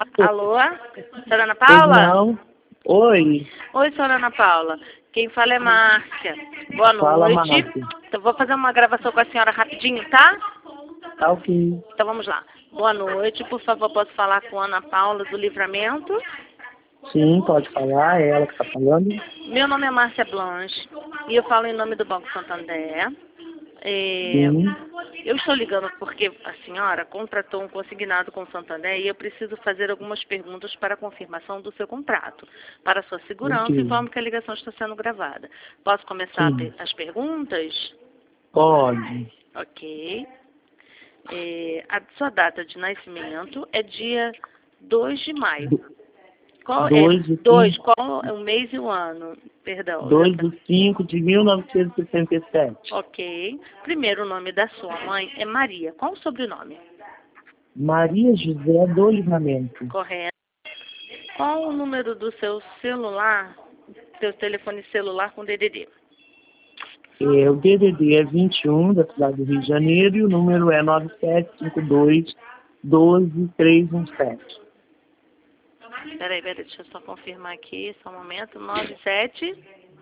Alô? Senhora Ana Pois Paula? não. Oi. Oi, senhora Ana Paula. Quem fala é Márcia. Boa Fala, noite. Márcia. Então, vou fazer uma gravação com a senhora rapidinho, tá? Tá ok. Então, vamos lá. Boa noite. Por favor, posso falar com a Ana Paula do Livramento? Sim, pode falar. É ela que tá falando. Meu nome é Márcia Blanche e eu falo em nome do Banco Santander. Sim. Eu estou ligando porque a senhora contratou um consignado com o Santander e eu preciso fazer algumas perguntas para a confirmação do seu contrato. Para sua segurança, Ok. informo que a ligação está sendo gravada. Posso começar Sim. as perguntas? Pode. Ok. A sua data de nascimento é dia 2 de maio. Qual é? 2/5 Qual é o mês e o ano? Perdão. 2/5 de 1967. Ok. Primeiro nome da sua mãe é Maria. Qual o sobrenome? Maria José do Livramento. Correto. Qual o número do seu celular, seu telefone celular com DDD? O DDD é 21, da cidade do Rio de Janeiro, e o número é 9752-12317. Peraí, deixa eu só confirmar aqui, só um momento. 97.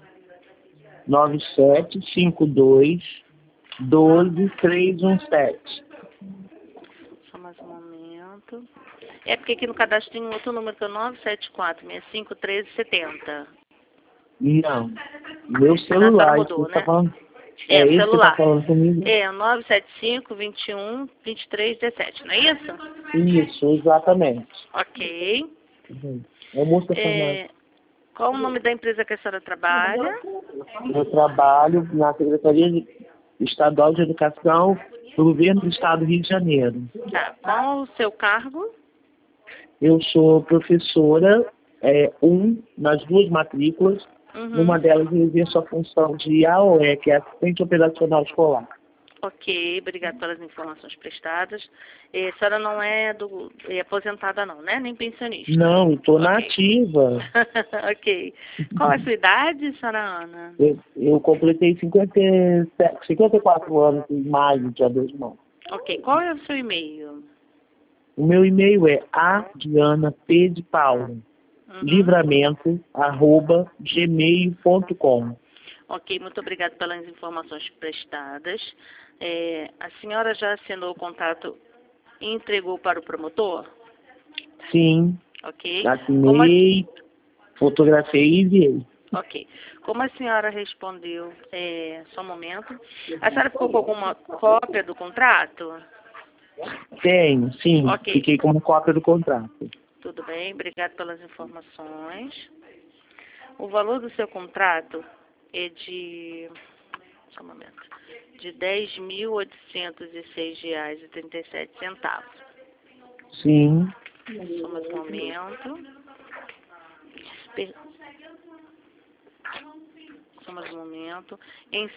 9752-12317. Só mais um momento. É porque aqui no cadastro tem um outro número que é 974-651370. Não. Meu A senhora celular, mudou, você tá né? falando. É, o Esse que celular. tá falando comigo? É, 975-21-2317, não é isso? Isso, exatamente. Ok. É música famosa. Qual o nome da empresa que a senhora trabalha? Eu trabalho na Secretaria Estadual de Educação do Governo do Estado do Rio de Janeiro. Tá. Qual o seu cargo? Eu sou professora, nas duas matrículas. Numa delas eu exerço a função de AOE, que é Assistente Operacional Escolar. Ok, obrigada pelas informações prestadas. A senhora não é aposentada não, né? Nem pensionista? Não, estou na ativa. Ok. Qual é a sua idade, senhora Ana? Eu completei 54 anos em maio, dia 2 de maio. Ok, qual é o seu e-mail? O meu e-mail é adrianapdepaulo, livramento@gmail.com. Ok, muito obrigada pelas informações prestadas. A senhora já assinou o contrato e entregou para o promotor? Sim. Ok. Assinei, fotografei e enviei. Ok. Como a senhora respondeu, só um momento. A senhora ficou com alguma cópia do contrato? Tenho, sim. Ok. Fiquei com uma cópia do contrato. Tudo bem, obrigado pelas informações. O valor do seu contrato é de... Só um momento. De R$10.806,37. Sim. Só mais um momento. Só mais um momento. Em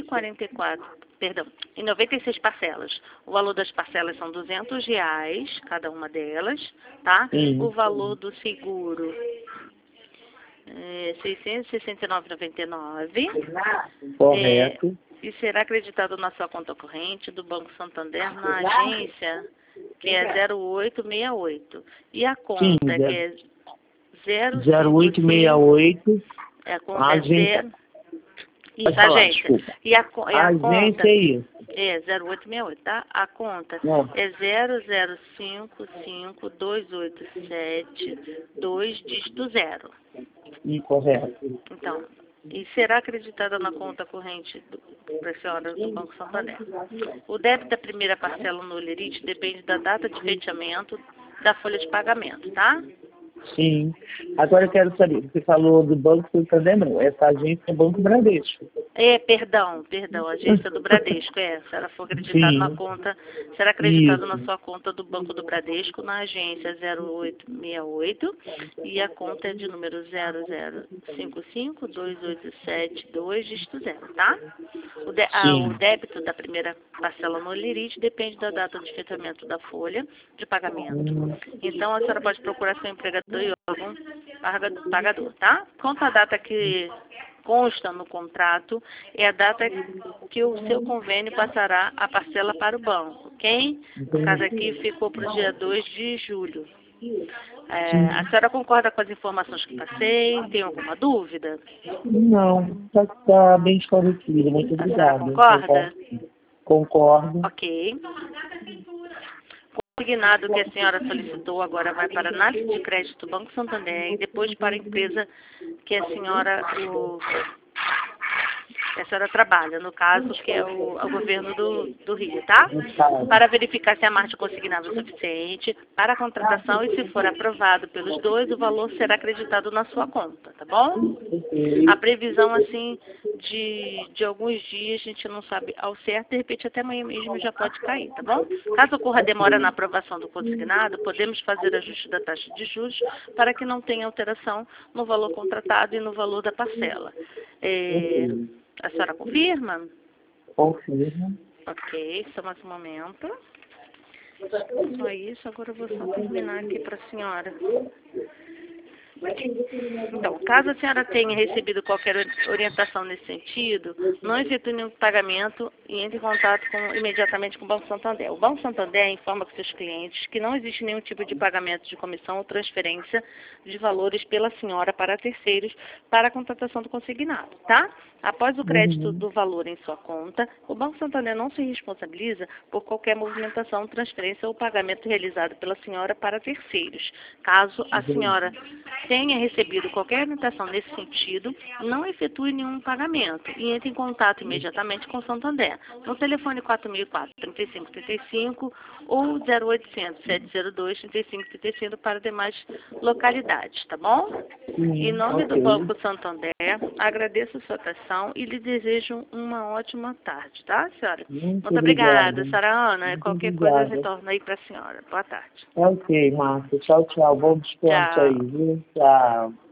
96 parcelas. O valor das parcelas são R$200, cada uma delas, tá? Sim. O valor do seguro é R$669,99. Correto. E será acreditado na sua conta corrente do Banco Santander na agência, que é 0868. E a conta, Sim, que é 0868. A conta agência. Isso, Pode falar, agência. desculpa. E a Agência conta é isso. é 0868, tá? A conta Não. é 00552872, dígito 0. Correto. Então, e será acreditada na conta corrente para a senhora do Banco Santander. O débito da primeira parcela no Lerite depende da data de fechamento da folha de pagamento, tá? Sim. Agora eu quero saber, você falou do Banco Santander, não. Essa agência é Banco Bradesco. Perdão, agência do Bradesco, se ela for acreditada na conta, será acreditado na sua conta do Banco do Bradesco, na agência 0868, e a conta é de número 00552872, dígito 0, tá? O débito da primeira parcela no Lerite depende da data de fechamento da folha de pagamento. Então, a senhora pode procurar seu empregador e órgão pagador, tá? Quanto à data que consta no contrato, é a data que o seu convênio passará a parcela para o banco, ok? No caso aqui, ficou para o dia 2 de julho. A senhora concorda com as informações que passei? Tem alguma dúvida? Não, está bem esclarecido. Muito obrigada. Concorda? Concordo. Ok. O consignado que a senhora solicitou agora vai para a análise de crédito do Banco Santander e depois para a empresa que a senhora trabalha, no caso, que é o governo do Rio, tá? Para verificar se a margem consignável é suficiente para a contratação e se for aprovado pelos dois, o valor será acreditado na sua conta, tá bom? A previsão, assim, de alguns dias, a gente não sabe ao certo, de repente até amanhã mesmo já pode cair, tá bom? Caso ocorra demora na aprovação do consignado, podemos fazer ajuste da taxa de juros para que não tenha alteração no valor contratado e no valor da parcela. A senhora confirma? Confirmo. Ok, só mais um momento. Só isso, agora eu vou só terminar aqui para a senhora. Então, caso a senhora tenha recebido qualquer orientação nesse sentido, não efetue nenhum pagamento e entre em contato imediatamente com o Banco Santander. O Banco Santander informa com seus clientes que não existe nenhum tipo de pagamento de comissão ou transferência de valores pela senhora para terceiros para a contratação do consignado, tá? Após o crédito do valor em sua conta, o Banco Santander não se responsabiliza por qualquer movimentação, transferência ou pagamento realizado pela senhora para terceiros. Caso a senhora tenha recebido qualquer orientação nesse sentido, não efetue nenhum pagamento e entre em contato imediatamente com o Santander, no telefone 4004-3535 ou 0800-702-3535 para demais localidades, tá bom? Em nome do Banco Santander, agradeço a sua atenção e lhe desejo uma ótima tarde, tá, senhora? Muito obrigada, senhora Ana. Qualquer coisa eu retorno aí para a senhora. Boa tarde. Ok, Márcia. Tchau, tchau. Bom descanso aí, viu? Tchau.